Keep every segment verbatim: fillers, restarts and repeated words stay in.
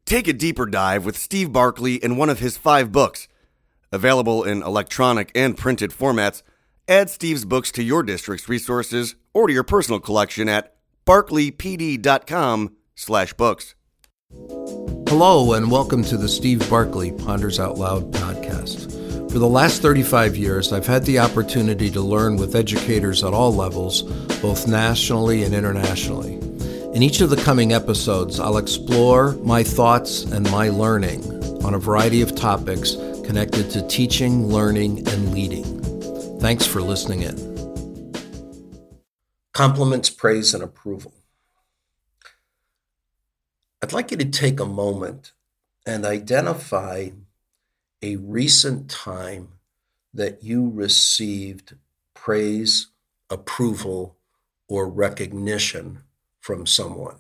Take a deeper dive with Steve Barkley in one of his five books. Available in electronic and printed formats, add Steve's books to your district's resources or to your personal collection at barkleypd.com slash books. Hello, and welcome to the Steve Barkley Ponders Out Loud podcast. For the last thirty-five years, I've had the opportunity to learn with educators at all levels, both nationally and internationally. In each of the coming episodes, I'll explore my thoughts and my learning on a variety of topics connected to teaching, learning, and leading. Thanks for listening in. Compliments, praise, and approval. I'd like you to take a moment and identify a recent time that you received praise, approval, or recognition from someone.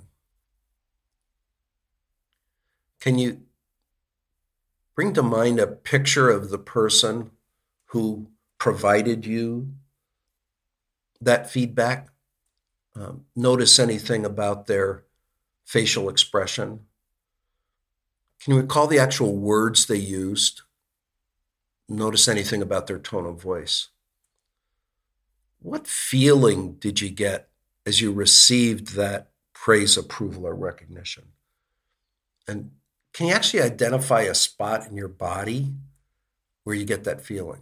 Can you bring to mind a picture of the person who provided you that feedback? Um, notice anything about their facial expression? Can you recall the actual words they used? Notice anything about their tone of voice? What feeling did you get as you received that praise, approval, or recognition? And can you actually identify a spot in your body where you get that feeling?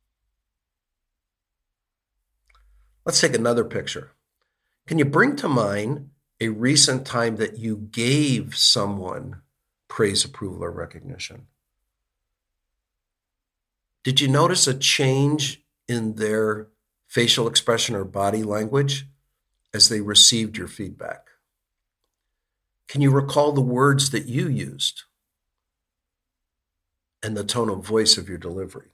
Let's take another picture. Can you bring to mind a recent time that you gave someone praise, approval, or recognition? Did you notice a change in their facial expression or body language as they received your feedback? Can you recall the words that you used and the tone of voice of your delivery?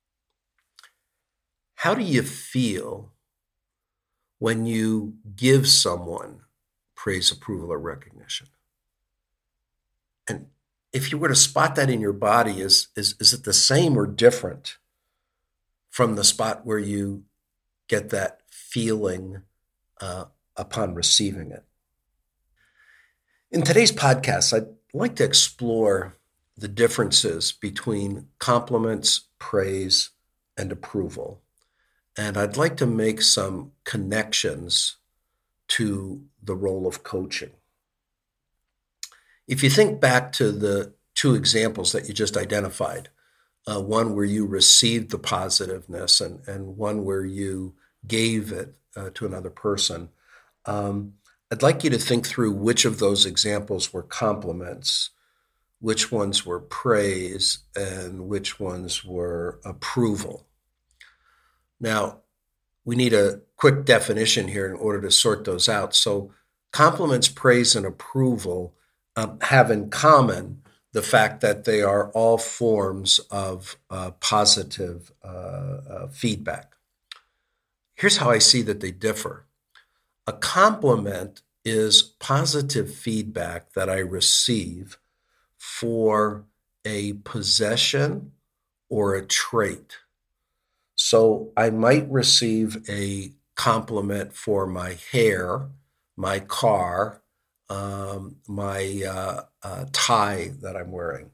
How do you feel when you give someone praise, approval, or recognition? And if you were to spot that in your body, is, is, is it the same or different from the spot where you get that feeling uh, upon receiving it? In today's podcast, I'd like to explore the differences between compliments, praise, and approval. And I'd like to make some connections to the role of coaching. If you think back to the two examples that you just identified, uh, one where you received the positiveness and, and one where you gave it uh, to another person, um, I'd like you to think through which of those examples were compliments, which ones were praise, and which ones were approval. Now, we need a quick definition here in order to sort those out. So compliments, praise, and approval um, have in common the fact that they are all forms of uh, positive uh, uh, feedback. Here's how I see that they differ. A compliment is positive feedback that I receive for a possession or a trait. So I might receive a compliment for my hair, my car, um, my uh, uh, tie that I'm wearing.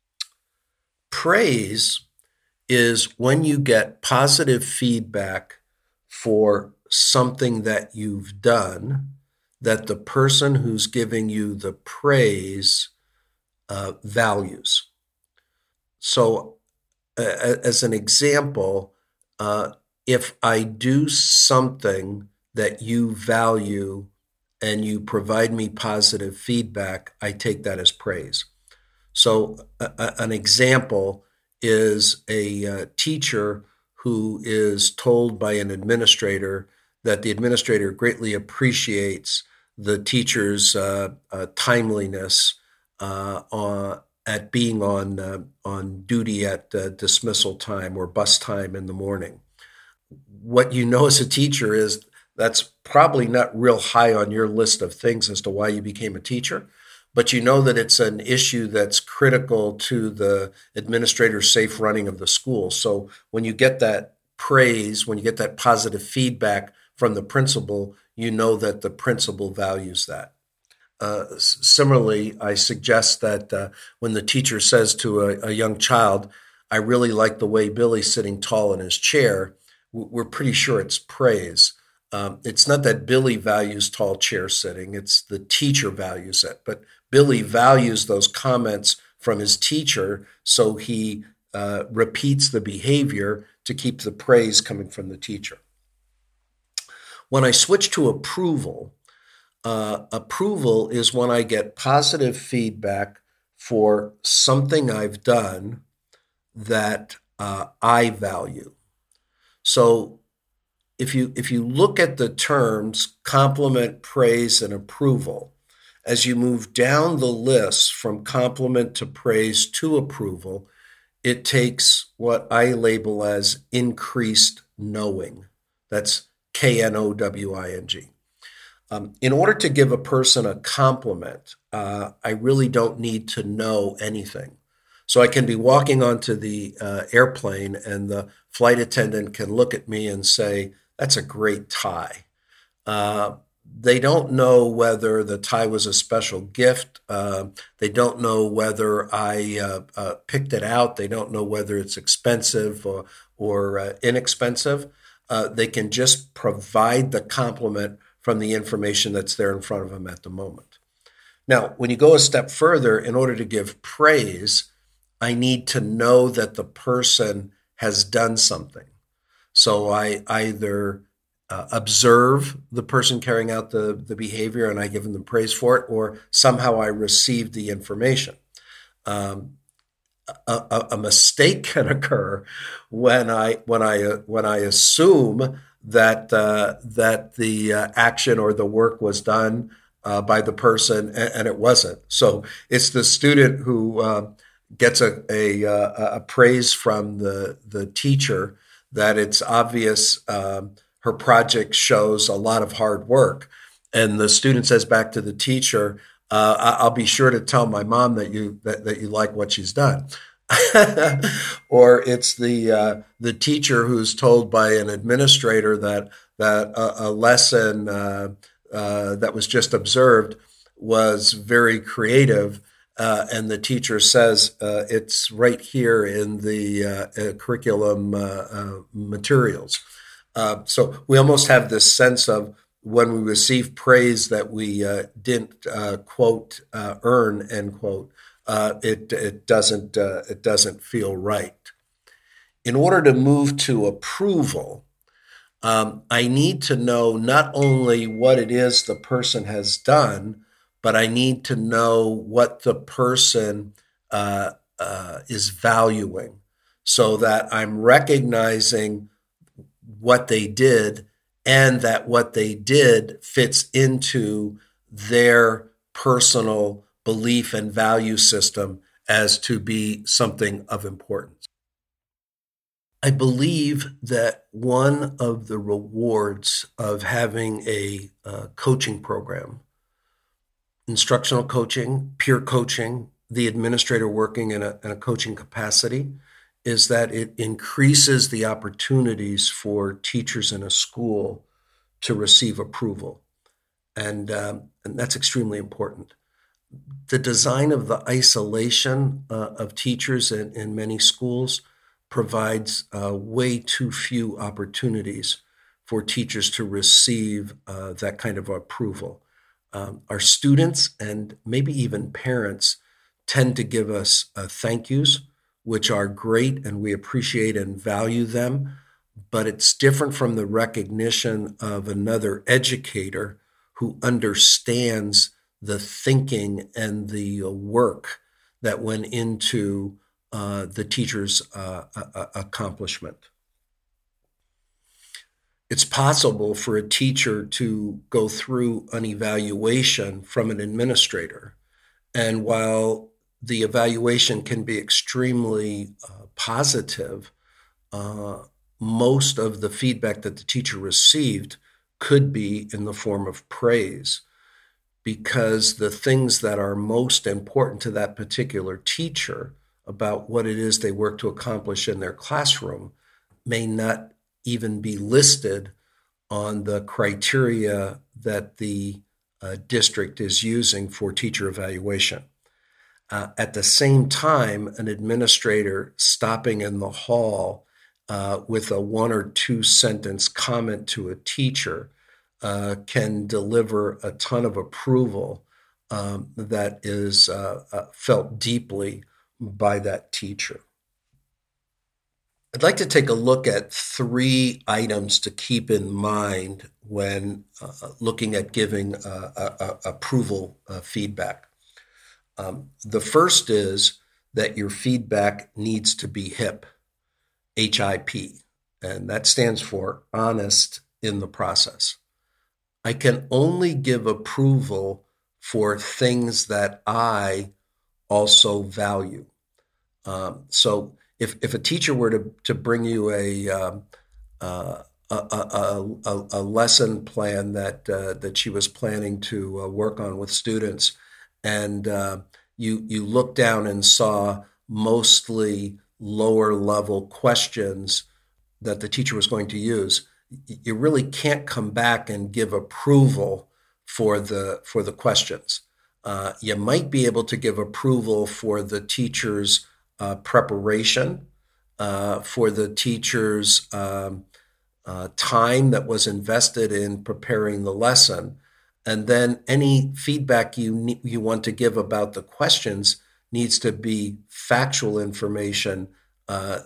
Praise is when you get positive feedback for something that you've done that the person who's giving you the praise uh, values. So uh, as an example, uh, if I do something that you value and you provide me positive feedback, I take that as praise. So a, a, an example is a uh, teacher who is told by an administrator that the administrator greatly appreciates the teacher's uh, uh, timeliness uh, on, at being on uh, on duty at uh, dismissal time or bus time in the morning. What you know as a teacher is that's probably not real high on your list of things as to why you became a teacher, but you know that it's an issue that's critical to the administrator's safe running of the school. So when you get that praise, when you get that positive feedback from the principal, you know that the principal values that. uh, similarly, I suggest that uh, when the teacher says to a, a young child, "I really like the way Billy's sitting tall in his chair," we're pretty sure it's praise. Um, it's not that Billy values tall chair sitting, it's the teacher values it. But Billy values those comments from his teacher, so he uh, repeats the behavior to keep the praise coming from the teacher. When I switch to approval, uh, approval is when I get positive feedback for something I've done that uh, I value. So if you if you look at the terms compliment, praise, and approval, as you move down the list from compliment to praise to approval, it takes what I label as increased knowing. That's K N O W I N G. Um, in order to give a person a compliment, uh, I really don't need to know anything. So I can be walking onto the uh, airplane and the flight attendant can look at me and say, "That's a great tie." Uh, they don't know whether the tie was a special gift. Uh, they don't know whether I uh, uh, picked it out. They don't know whether it's expensive or, or uh, inexpensive. Uh, they can just provide the compliment from the information that's there in front of them at the moment. Now, when you go a step further, in order to give praise, I need to know that the person has done something. So I either uh, observe the person carrying out the, the behavior and I give them the praise for it, or somehow I received the information. Um, a, a, a mistake can occur when I when I uh, when I assume that uh, that the uh, action or the work was done uh, by the person and, and it wasn't. So it's the student who uh, gets a a, a praise from the the teacher that it's obvious um, her project shows a lot of hard work, and the student says back to the teacher, uh, "I'll be sure to tell my mom that you that, that you like what she's done." Or it's the uh, the teacher who's told by an administrator that that a, a lesson uh, uh, that was just observed was very creative. Uh, and the teacher says uh, it's right here in the uh, uh, curriculum uh, uh, materials. Uh, so we almost have this sense of when we receive praise that we uh, didn't uh, quote uh, earn, end quote. Uh, it it doesn't uh, it doesn't feel right. In order to move to approval, um, I need to know not only what it is the person has done, but I need to know what the person uh, uh, is valuing so that I'm recognizing what they did and that what they did fits into their personal belief and value system as to be something of importance. I believe that one of the rewards of having a uh, coaching program, instructional coaching, peer coaching, the administrator working in a, in a coaching capacity, is that it increases the opportunities for teachers in a school to receive approval. And, um, and that's extremely important. The design of the isolation uh, of teachers in, in many schools provides uh, way too few opportunities for teachers to receive uh, that kind of approval. Um, our students and maybe even parents tend to give us uh, thank yous, which are great and we appreciate and value them, but it's different from the recognition of another educator who understands the thinking and the work that went into uh, the teacher's uh, uh, accomplishment. It's possible for a teacher to go through an evaluation from an administrator, and while the evaluation can be extremely uh, positive, uh, most of the feedback that the teacher received could be in the form of praise, because the things that are most important to that particular teacher about what it is they work to accomplish in their classroom may not even be listed on the criteria that the uh, district is using for teacher evaluation. Uh, at the same time, an administrator stopping in the hall uh, with a one or two sentence comment to a teacher uh, can deliver a ton of approval um, that is uh, uh, felt deeply by that teacher. I'd like to take a look at three items to keep in mind when uh, looking at giving uh, uh, uh, approval uh, feedback. Um, the first is that your feedback needs to be HIP, H I P, and that stands for honest in the process. I can only give approval for things that I also value. Um, so if, if a teacher were to, to bring you a, um, uh, a, a, a, a lesson plan that, uh, that she was planning to uh, work on with students, and uh, you you look down and saw mostly lower level questions that the teacher was going to use, you really can't come back and give approval for the for the questions. Uh, you might be able to give approval for the teacher's uh, preparation, uh, for the teacher's um, uh, time that was invested in preparing the lesson. And then any feedback you ne- you want to give about the questions needs to be factual information, uh,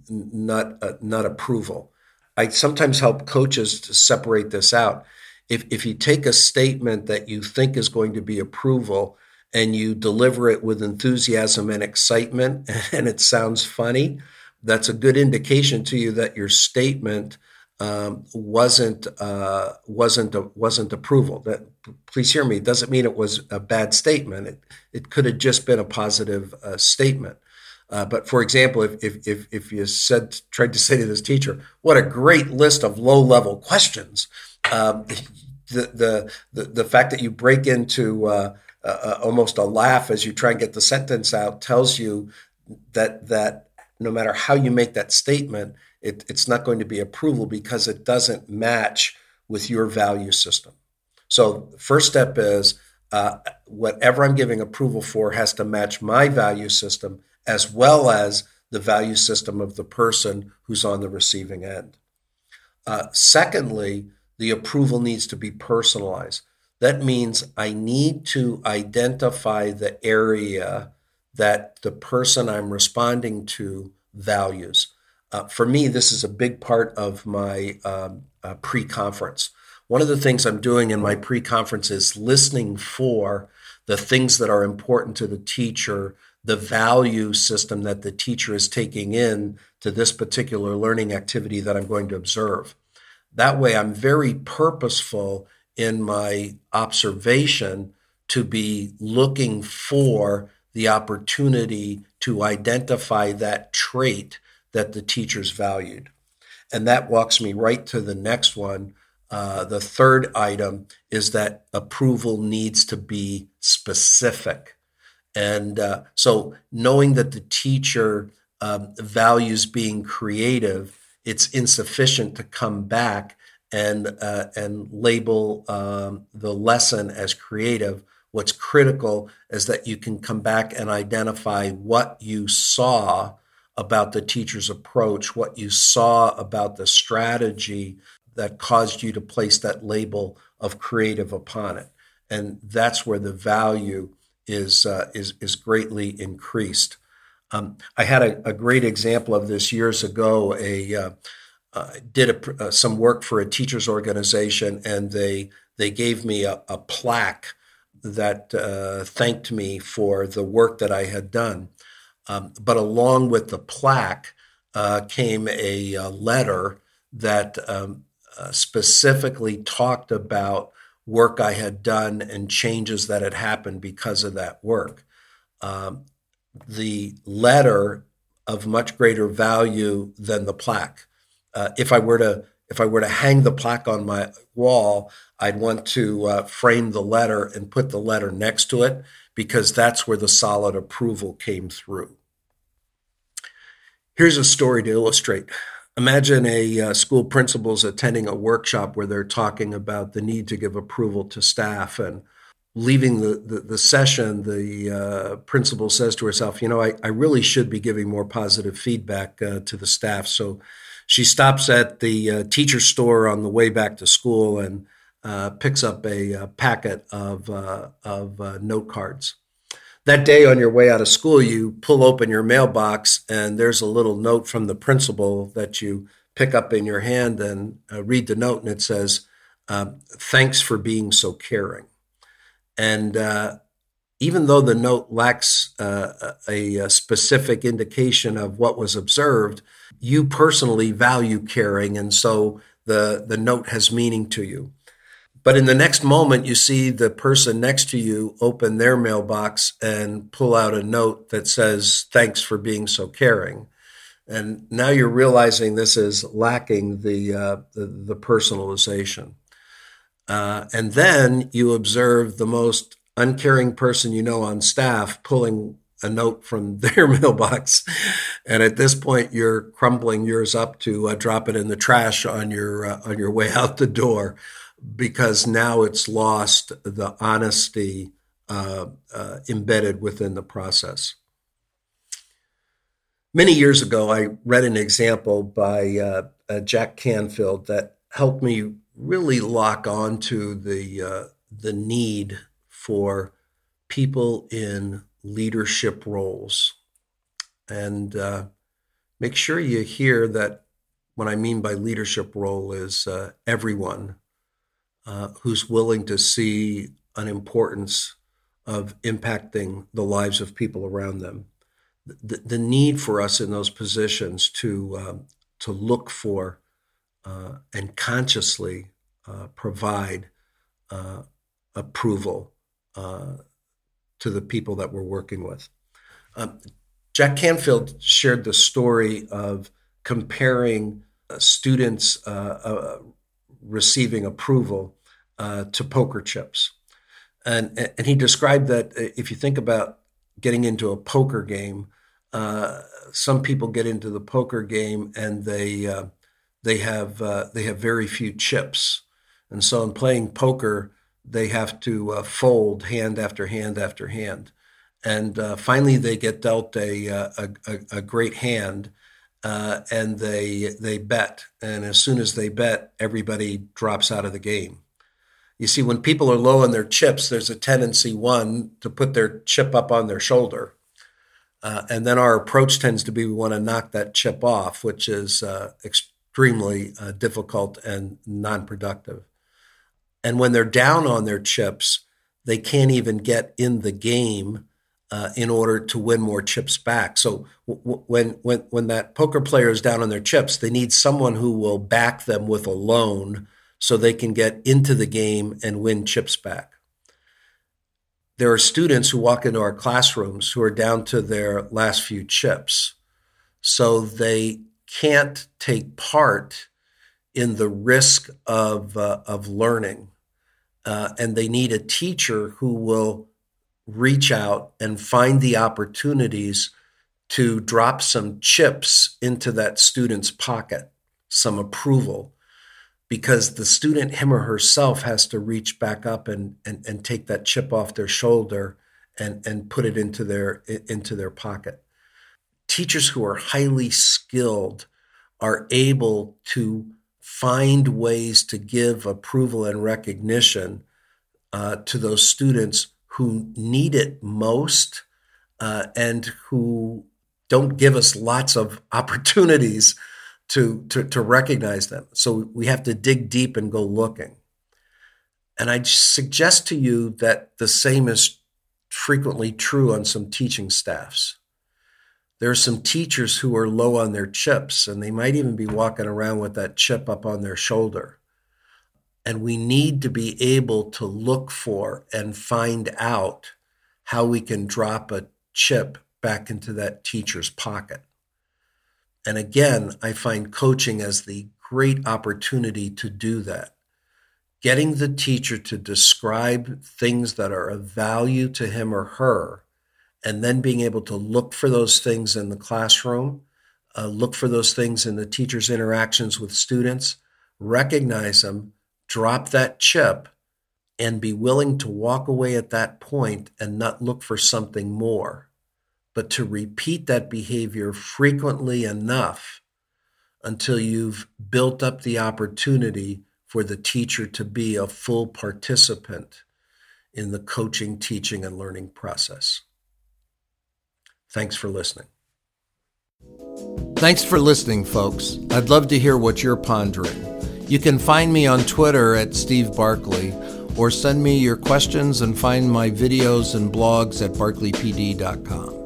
not uh, not approval. I sometimes help coaches to separate this out. If if you take a statement that you think is going to be approval and you deliver it with enthusiasm and excitement, and it sounds funny, that's a good indication to you that your statement Um, wasn't uh, wasn't a, wasn't approval. That, please hear me, it doesn't mean it was a bad statement. It it could have just been a positive uh, statement. Uh, but for example, if if if if you said tried to say to this teacher, "What a great list of low level questions," um, the, the the the fact that you break into uh, uh, almost a laugh as you try and get the sentence out tells you that that no matter how you make that statement, It, it's not going to be approval because it doesn't match with your value system. So the first step is uh, whatever I'm giving approval for has to match my value system as well as the value system of the person who's on the receiving end. Uh, secondly, the approval needs to be personalized. That means I need to identify the area that the person I'm responding to values. Uh, for me, this is a big part of my um, uh, pre-conference. One of the things I'm doing in my pre-conference is listening for the things that are important to the teacher, the value system that the teacher is taking in to this particular learning activity that I'm going to observe. That way, I'm very purposeful in my observation to be looking for the opportunity to identify that trait that the teachers valued. And that walks me right to the next one. Uh, the third item is that approval needs to be specific. And uh, so knowing that the teacher um, values being creative, it's insufficient to come back and, uh, and label um, the lesson as creative. What's critical is that you can come back and identify what you saw about the teacher's approach, what you saw about the strategy that caused you to place that label of creative upon it. And that's where the value is uh, is, is greatly increased. Um, I had a, a great example of this years ago. A uh, uh, did a, uh, some work for a teachers organization, and they they gave me a, a plaque that uh, thanked me for the work that I had done. Um, but along with the plaque uh, came a, a letter that um, uh, specifically talked about work I had done and changes that had happened because of that work. Um, the letter of much greater value than the plaque. Uh, if I were to if I were to hang the plaque on my wall, I'd want to uh, frame the letter and put the letter next to it, because that's where the solid approval came through. Here's a story to illustrate. Imagine a uh, school principal's attending a workshop where they're talking about the need to give approval to staff, and leaving the, the, the session, the uh, principal says to herself, you know, I, I really should be giving more positive feedback uh, to the staff. So she stops at the uh, teacher store on the way back to school and uh, picks up a, a packet of, uh, of uh, note cards. That day on your way out of school, you pull open your mailbox and there's a little note from the principal that you pick up in your hand and uh, read the note, and it says, uh, thanks for being so caring. And uh, even though the note lacks uh, a, a specific indication of what was observed, you personally value caring, and so the, the note has meaning to you. But in the next moment, you see the person next to you open their mailbox and pull out a note that says, thanks for being so caring. And now you're realizing this is lacking the, uh, the, the personalization. Uh, and then you observe the most uncaring person you know on staff pulling a note from their mailbox. And at this point, you're crumbling yours up to uh, drop it in the trash on your uh, on your way out the door, because now it's lost the honesty uh, uh, embedded within the process. Many years ago, I read an example by uh, uh, Jack Canfield that helped me really lock on to the, uh, the need for people in leadership roles. And uh, make sure you hear that what I mean by leadership role is uh, everyone uh, who's willing to see an importance of impacting the lives of people around them. The, the need for us in those positions to, um, to look for uh, and consciously uh, provide uh, approval uh, to the people that we're working with. Um, Jack Canfield shared the story of comparing uh, students uh, uh, receiving approval uh, to poker chips. And, and he described that if you think about getting into a poker game, uh, some people get into the poker game and they uh, they have uh, they have very few chips, and so in playing poker, they have to uh, fold hand after hand after hand, and uh, finally they get dealt a a, a, a great hand, uh, and they they bet, and as soon as they bet, everybody drops out of the game. You see, when people are low on their chips, there's a tendency, one, to put their chip up on their shoulder. Uh, and then our approach tends to be we want to knock that chip off, which is uh, extremely uh, difficult and non-productive. And when they're down on their chips, they can't even get in the game uh, in order to win more chips back. So w- when, when, when that poker player is down on their chips, they need someone who will back them with a loan so they can get into the game and win chips back. There are students who walk into our classrooms who are down to their last few chips, so they can't take part in the risk of, uh, of learning. Uh, and they need a teacher who will reach out and find the opportunities to drop some chips into that student's pocket, some approval, because the student, him or herself, has to reach back up and, and, and take that chip off their shoulder and, and put it into their, into their pocket. Teachers who are highly skilled are able to find ways to give approval and recognition uh, to those students who need it most uh, and who don't give us lots of opportunities To, to, to recognize them. So we have to dig deep and go looking. And I suggest to you that the same is frequently true on some teaching staffs. There are some teachers who are low on their chips, and they might even be walking around with that chip up on their shoulder. And we need to be able to look for and find out how we can drop a chip back into that teacher's pocket. And again, I find coaching as the great opportunity to do that. Getting the teacher to describe things that are of value to him or her, and then being able to look for those things in the classroom uh, look for those things in the teacher's interactions with students, recognize them, drop that chip, and be willing to walk away at that point and not look for something more, but to repeat that behavior frequently enough until you've built up the opportunity for the teacher to be a full participant in the coaching, teaching, and learning process. Thanks for listening. Thanks for listening, folks. I'd love to hear what you're pondering. You can find me on Twitter at Steve Barkley, or send me your questions and find my videos and blogs at barkley p d dot com.